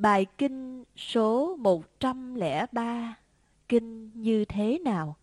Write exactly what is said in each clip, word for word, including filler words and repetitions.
Bài kinh số một trăm lẻ ba, kinh như thế nào?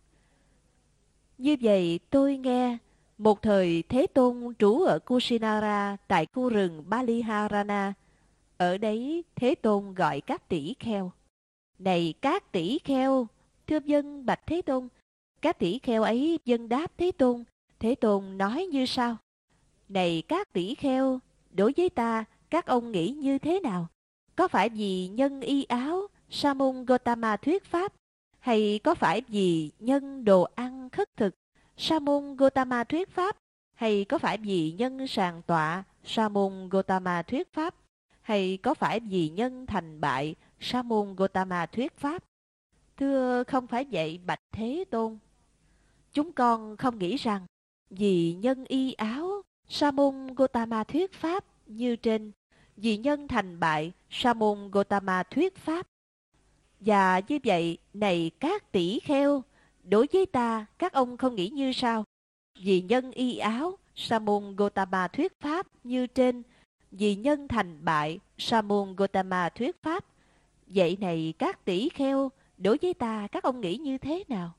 Như vậy tôi nghe, một thời Thế Tôn trú ở Kusinara tại khu rừng Paliharana. Ở đấy Thế Tôn gọi các tỷ kheo. Này các tỷ kheo, thưa vâng bạch Thế Tôn. Các tỷ kheo ấy vâng đáp Thế Tôn. Thế Tôn nói như sau: Này các tỷ kheo, đối với ta, các ông nghĩ như thế nào? Có phải vì nhân y áo, Sa môn Gotama thuyết pháp, hay có phải vì nhân đồ ăn khất thực, Sa môn Gotama thuyết pháp, hay có phải vì nhân sàng tọa, Sa môn Gotama thuyết pháp, hay có phải vì nhân thành bại, Sa môn Gotama thuyết pháp? Thưa không phải vậy bạch Thế Tôn. Chúng con không nghĩ rằng vì nhân y áo, Sa môn Gotama thuyết pháp như trên, vì nhân thành bại, Sa môn Gotama thuyết pháp. Và như vậy, này các tỷ kheo, đối với ta, các ông không nghĩ như sao? Vì nhân y áo, Sa môn Gotama thuyết pháp như trên, vì nhân thành bại, Sa môn Gotama thuyết pháp. Vậy này các tỷ kheo, đối với ta, các ông nghĩ như thế nào?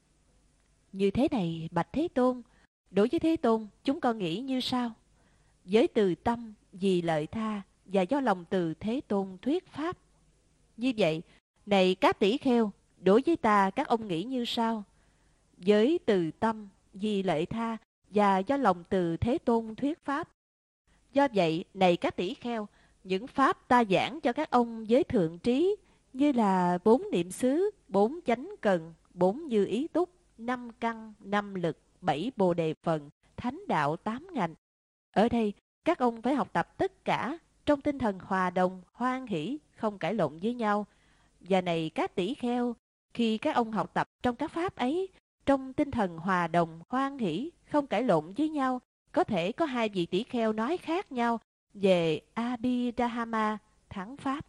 Như thế này, bạch Thế Tôn, đối với Thế Tôn, chúng con nghĩ như sau: với từ tâm, vì lợi tha, và do lòng từ Thế Tôn thuyết pháp. Như vậy, này các tỷ kheo, đối với ta, các ông nghĩ như sau: với từ tâm, vì lợi tha, và do lòng từ Thế Tôn thuyết pháp. Do vậy, này các tỷ kheo, những pháp ta giảng cho các ông với thượng trí, như là bốn niệm xứ, bốn chánh cần, bốn như ý túc, năm căn, năm lực, bảy bồ đề phần, thánh đạo tám ngành. Ở đây, các ông phải học tập tất cả trong tinh thần hòa đồng, hoan hỷ, không cãi lộn với nhau. Và này các tỷ kheo, khi các ông học tập trong các pháp ấy, trong tinh thần hòa đồng, hoan hỷ, không cãi lộn với nhau, có thể có hai vị tỷ kheo nói khác nhau về Abhidhamma, thắng pháp.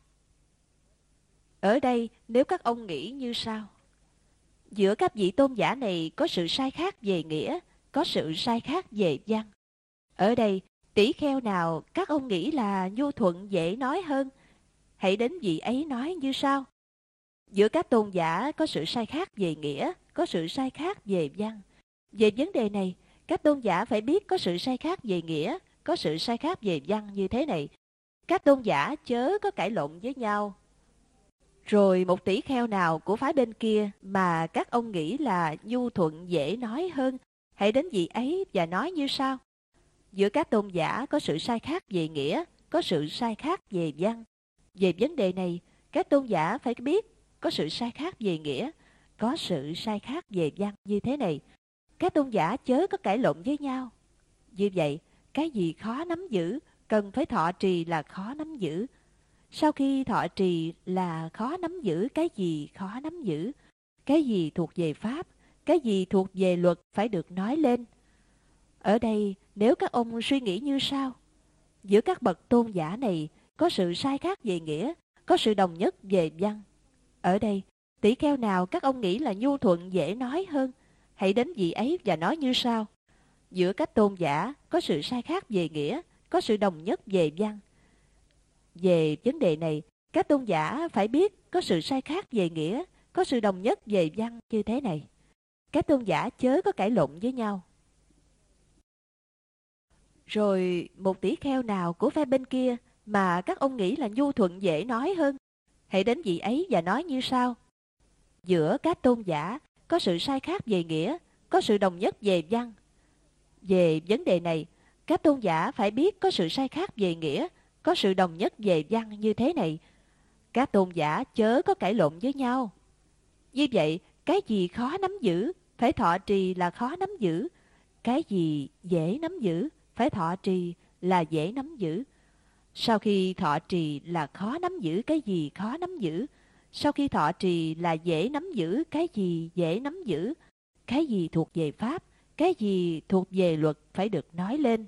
Ở đây, nếu các ông nghĩ như sau: giữa các vị tôn giả này có sự sai khác về nghĩa, có sự sai khác về văn. Ở đây, tỷ kheo nào các ông nghĩ là nhu thuận dễ nói hơn? Hãy đến vị ấy nói như sau: giữa các tôn giả có sự sai khác về nghĩa, có sự sai khác về văn. Về vấn đề này, các tôn giả phải biết có sự sai khác về nghĩa, có sự sai khác về văn như thế này. Các tôn giả chớ có cãi lộn với nhau. Rồi một tỷ kheo nào của phái bên kia mà các ông nghĩ là nhu thuận dễ nói hơn, hãy đến vị ấy và nói như sau: giữa các tôn giả có sự sai khác về nghĩa, có sự sai khác về văn. Về vấn đề này, các tôn giả phải biết có sự sai khác về nghĩa, có sự sai khác về văn như thế này. Các tôn giả chớ có cãi lộn với nhau. Như vậy, cái gì khó nắm giữ, cần phải thọ trì là khó nắm giữ. Sau khi thọ trì là khó nắm giữ cái gì khó nắm giữ. Cái gì thuộc về pháp, cái gì thuộc về luật phải được nói lên. Ở đây, nếu các ông suy nghĩ như sau: giữa các bậc tôn giả này có sự sai khác về nghĩa, có sự đồng nhất về văn. Ở đây, tỷ kheo nào các ông nghĩ là nhu thuận dễ nói hơn? Hãy đến vị ấy và nói như sau: giữa các tôn giả có sự sai khác về nghĩa, có sự đồng nhất về văn. Về vấn đề này, các tôn giả phải biết có sự sai khác về nghĩa, có sự đồng nhất về văn như thế này. Các tôn giả chớ có cãi lộn với nhau. Rồi một tỷ kheo nào của phe bên kia mà các ông nghĩ là nhu thuận dễ nói hơn, hãy đến vị ấy và nói như sau: giữa các tôn giả có sự sai khác về nghĩa, có sự đồng nhất về văn. Về vấn đề này, các tôn giả phải biết có sự sai khác về nghĩa, có sự đồng nhất về văn như thế này. Các tôn giả chớ có cãi lộn với nhau. Như vậy, cái gì khó nắm giữ, phải thọ trì là khó nắm giữ. Cái gì dễ nắm giữ, phải thọ trì là dễ nắm giữ. Sau khi thọ trì là khó nắm giữ cái gì khó nắm giữ. Sau khi thọ trì là dễ nắm giữ cái gì dễ nắm giữ. Cái gì thuộc về pháp, cái gì thuộc về luật phải được nói lên.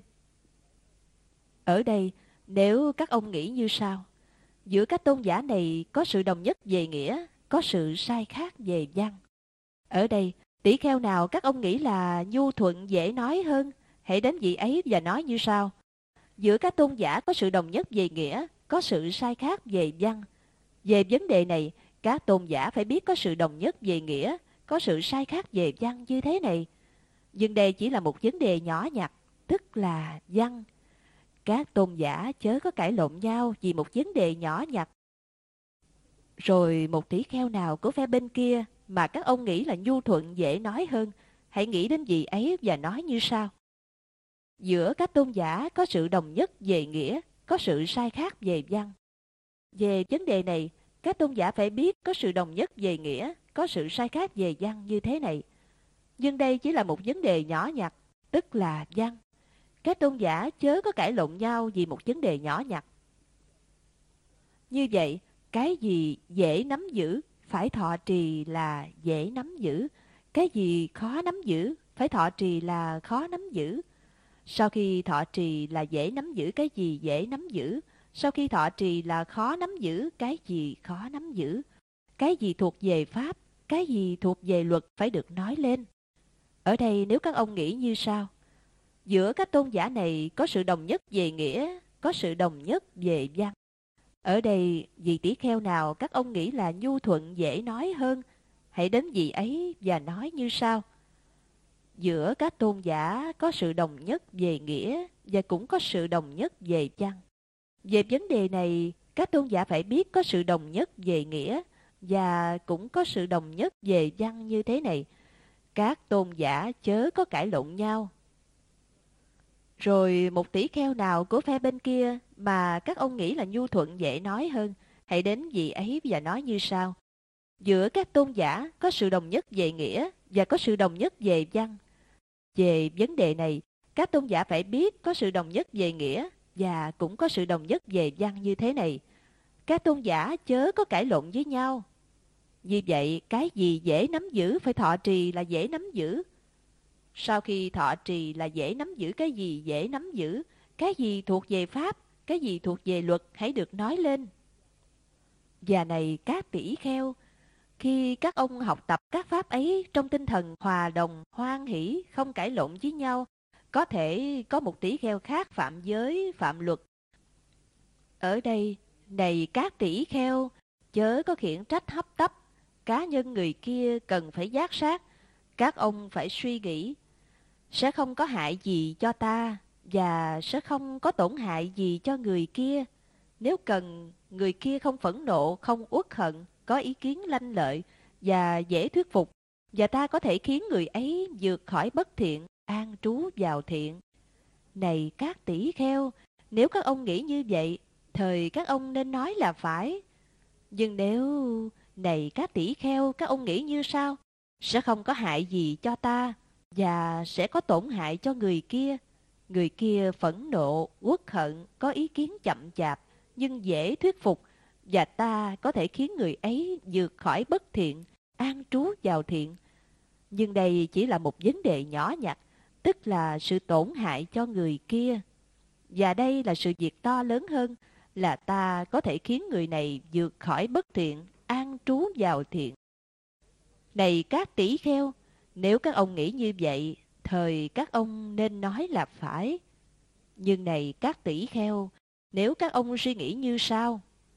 Ở đây, nếu các ông nghĩ như sau: giữa các tôn giả này có sự đồng nhất về nghĩa, có sự sai khác về văn. Ở đây, tỷ kheo nào các ông nghĩ là nhu thuận dễ nói hơn, hãy đến vị ấy và nói như sau: giữa các tôn giả có sự đồng nhất về nghĩa, có sự sai khác về văn. Về vấn đề này, các tôn giả phải biết có sự đồng nhất về nghĩa, có sự sai khác về văn như thế này. Nhưng đây chỉ là một vấn đề nhỏ nhặt, tức là văn. Các tôn giả chớ có cãi lộn nhau vì một vấn đề nhỏ nhặt. Rồi một tỷ kheo nào của phe bên kia mà các ông nghĩ là nhu thuận dễ nói hơn, hãy nghĩ đến vị ấy và nói như sau. Giữa các tôn giả có sự đồng nhất về nghĩa, có sự sai khác về văn. Về vấn đề này, các tôn giả phải biết có sự đồng nhất về nghĩa, có sự sai khác về văn như thế này. Nhưng đây chỉ là một vấn đề nhỏ nhặt, tức là văn. Các tôn giả chớ có cãi lộn nhau vì một vấn đề nhỏ nhặt. Như vậy, cái gì dễ nắm giữ, phải thọ trì là dễ nắm giữ. Cái gì khó nắm giữ, phải thọ trì là khó nắm giữ. Sau khi thọ trì là dễ nắm giữ cái gì dễ nắm giữ. Sau khi thọ trì là khó nắm giữ cái gì khó nắm giữ. Cái gì thuộc về pháp, cái gì thuộc về luật phải được nói lên. Ở đây nếu các ông nghĩ như sau. Giữa các tôn giả này có sự đồng nhất về nghĩa, có sự đồng nhất về văn. Ở đây vị tỷ kheo nào các ông nghĩ là nhu thuận dễ nói hơn, hãy đến vị ấy và nói như sau. Giữa các tôn giả có sự đồng nhất về nghĩa và cũng có sự đồng nhất về văn. Về vấn đề này, các tôn giả phải biết có sự đồng nhất về nghĩa và cũng có sự đồng nhất về văn như thế này. Các tôn giả chớ có cãi lộn nhau. Rồi một tỷ kheo nào của phe bên kia mà các ông nghĩ là nhu thuận dễ nói hơn, hãy đến vị ấy và nói như sau. Giữa các tôn giả có sự đồng nhất về nghĩa và có sự đồng nhất về văn. Về vấn đề này, các tôn giả phải biết có sự đồng nhất về nghĩa và cũng có sự đồng nhất về văn như thế này. Các tôn giả chớ có cãi lộn với nhau. Như vậy, cái gì dễ nắm giữ phải thọ trì là dễ nắm giữ. Sau khi thọ trì là dễ nắm giữ cái gì dễ nắm giữ. Cái gì thuộc về pháp, cái gì thuộc về luật hãy được nói lên. Và này các tỷ kheo, khi các ông học tập các pháp ấy trong tinh thần hòa đồng, hoan hỷ, không cãi lộn với nhau, có thể có một tỷ kheo khác phạm giới, phạm luật. Ở đây, này các tỷ kheo, chớ có khiển trách hấp tấp, cá nhân người kia cần phải giác sát. Các ông phải suy nghĩ, sẽ không có hại gì cho ta và sẽ không có tổn hại gì cho người kia. Nếu cần, người kia không phẫn nộ, không uất hận, có ý kiến lanh lợi và dễ thuyết phục, và ta có thể khiến người ấy vượt khỏi bất thiện, an trú vào thiện. Này các tỷ kheo, nếu các ông nghĩ như vậy, thời các ông nên nói là phải. Nhưng nếu, này các tỷ kheo, các ông nghĩ như sao? Sẽ không có hại gì cho ta và sẽ có tổn hại cho người kia. Người kia phẫn nộ, uất hận, có ý kiến chậm chạp, nhưng dễ thuyết phục, và ta có thể khiến người ấy vượt khỏi bất thiện, an trú vào thiện. Nhưng đây chỉ là một vấn đề nhỏ nhặt, tức là sự tổn hại cho người kia. Và đây là sự việc to lớn hơn, là ta có thể khiến người này vượt khỏi bất thiện, an trú vào thiện. Này các tỷ kheo, nếu các ông nghĩ như vậy, thời các ông nên nói là phải. Nhưng này các tỷ kheo, nếu các ông suy nghĩ như sau.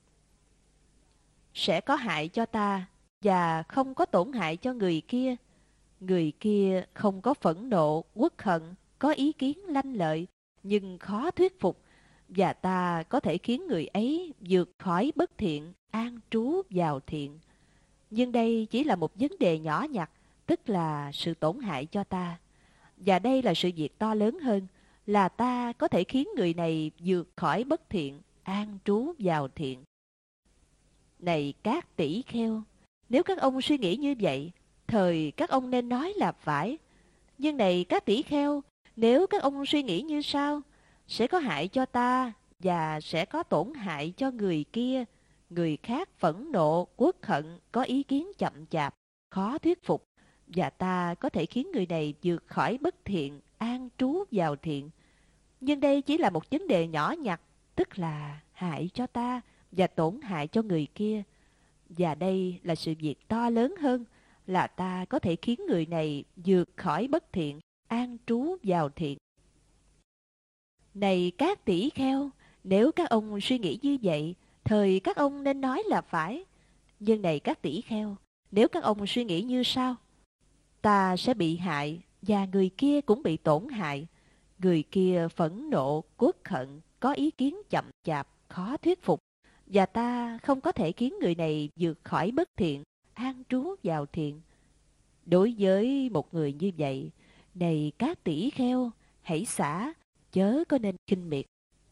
Sẽ có hại cho ta và không có tổn hại cho người kia. Người kia không có phẫn nộ, uất hận, có ý kiến lanh lợi, nhưng khó thuyết phục, và ta có thể khiến người ấy vượt khỏi bất thiện, an trú vào thiện. Nhưng đây chỉ là một vấn đề nhỏ nhặt, tức là sự tổn hại cho ta. Và đây là sự việc to lớn hơn, là ta có thể khiến người này vượt khỏi bất thiện, an trú vào thiện. Này các tỷ kheo, nếu các ông suy nghĩ như vậy, thời các ông nên nói là phải. Nhưng này các tỷ kheo, nếu các ông suy nghĩ như sau, sẽ có hại cho ta và sẽ có tổn hại cho người kia. Người khác phẫn nộ, uất hận, có ý kiến chậm chạp, khó thuyết phục, và ta có thể khiến người này vượt khỏi bất thiện, an trú vào thiện. Nhưng đây chỉ là một vấn đề nhỏ nhặt, tức là hại cho ta và tổn hại cho người kia. Và đây là sự việc to lớn hơn, là ta có thể khiến người này vượt khỏi bất thiện, an trú vào thiện. Này các tỷ kheo, nếu các ông suy nghĩ như vậy, Thời các ông nên nói là phải. Nhưng này các tỷ kheo, nếu các ông suy nghĩ như sau: ta sẽ bị hại và người kia cũng bị tổn hại. Người kia phẫn nộ, uất hận, có ý kiến chậm chạp, khó thuyết phục. Và ta không có thể khiến người này vượt khỏi bất thiện, an trú vào thiện. Đối với một người như vậy, này các tỷ kheo, hãy xả, chớ có nên khinh miệt.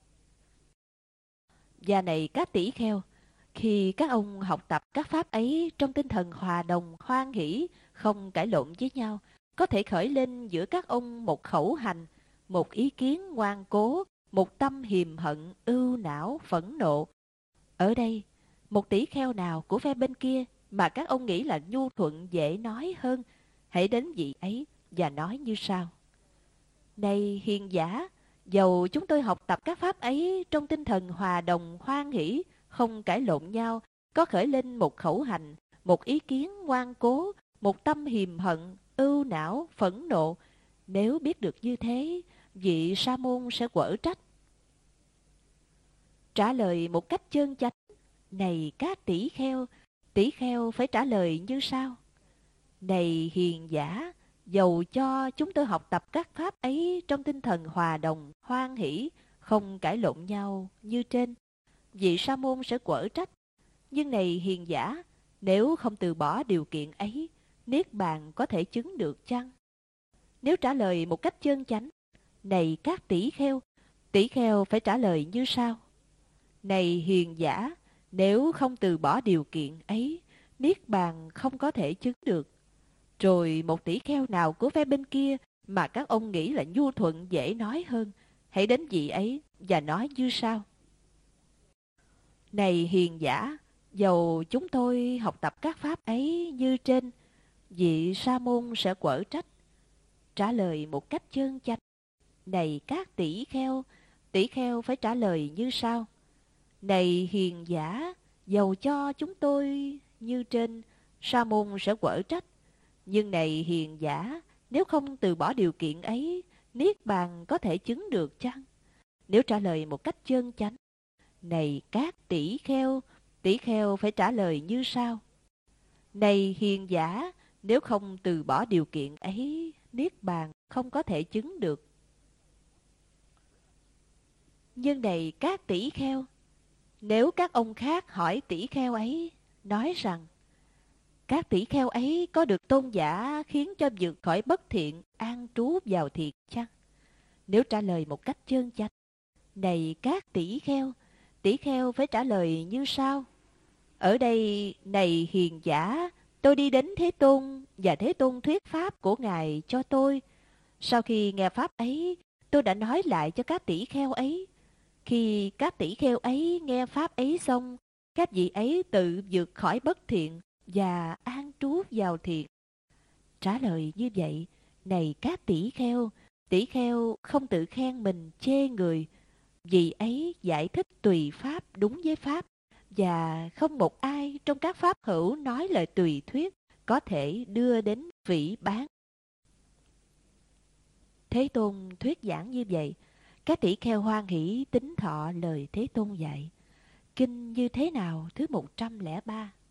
Và này các tỷ kheo, khi các ông học tập các pháp ấy trong tinh thần hòa đồng, hoan hỷ, không cãi lộn với nhau, có thể khởi lên giữa các ông một khẩu hành, một ý kiến ngoan cố, một tâm hiềm hận, ưu não, phẫn nộ. Ở đây, một tỷ kheo nào của phe bên kia mà các ông nghĩ là nhu thuận dễ nói hơn, hãy đến vị ấy và nói như sau: này hiền giả, dầu chúng tôi học tập các pháp ấy trong tinh thần hòa đồng, hoan hỷ, không cãi lộn nhau, có khởi lên một khẩu hành, một ý kiến ngoan cố, một tâm hiềm hận, ưu não, phẫn nộ, nếu biết được như thế, vị sa môn sẽ quở trách. Trả lời một cách chân chánh: này các tỷ kheo, tỷ kheo phải trả lời như sau: này hiền giả, dầu cho chúng tôi học tập các pháp ấy trong tinh thần hòa đồng, hoan hỷ, không cãi lộn nhau như trên, vị sa môn sẽ quở trách. Nhưng này hiền giả, nếu không từ bỏ điều kiện ấy, niết bàn có thể chứng được chăng? Nếu trả lời một cách chân chánh: này các tỷ kheo, tỷ kheo phải trả lời như sau: này hiền giả, nếu không từ bỏ điều kiện ấy, niết bàn không có thể chứng được. Rồi một tỷ kheo nào của phe bên kia mà các ông nghĩ là nhu thuận dễ nói hơn, hãy đến vị ấy và nói như sau: này hiền giả, dầu chúng tôi học tập các pháp ấy như trên, vị sa môn sẽ quở trách. Trả lời một cách chân chánh: này các tỷ kheo, tỷ kheo phải trả lời như sau: này hiền giả, dầu cho chúng tôi như trên, sa môn sẽ quở trách. Nhưng này hiền giả, nếu không từ bỏ điều kiện ấy, niết bàn có thể chứng được chăng? Nếu trả lời một cách chân chánh: này các tỷ kheo, tỷ kheo phải trả lời như sau: này hiền giả, nếu không từ bỏ điều kiện ấy, niết bàn không có thể chứng được. Nhưng này các tỷ kheo, nếu các ông khác hỏi tỷ kheo ấy, nói rằng: các tỷ kheo ấy có được tôn giả khiến cho vượt khỏi bất thiện, an trú vào thiện chăng? Nếu trả lời một cách chân chánh: này các tỷ kheo, tỷ kheo phải trả lời như sau: ở đây, này hiền giả, tôi đi đến Thế Tôn và Thế Tôn thuyết pháp của Ngài cho tôi. Sau khi nghe pháp ấy, tôi đã nói lại cho các tỷ kheo ấy. Khi các tỷ kheo ấy nghe pháp ấy xong, các vị ấy tự vượt khỏi bất thiện và an trú vào thiện. Trả lời như vậy: này các tỷ kheo, tỷ kheo không tự khen mình chê người, vì ấy giải thích tùy pháp đúng với pháp, và không một ai trong các pháp hữu nói lời tùy thuyết có thể đưa đến phỉ báng. Thế Tôn thuyết giảng như vậy, các tỷ kheo hoan hỷ tín thọ lời Thế Tôn dạy. Kinh như thế nào thứ một trăm lẻ ba.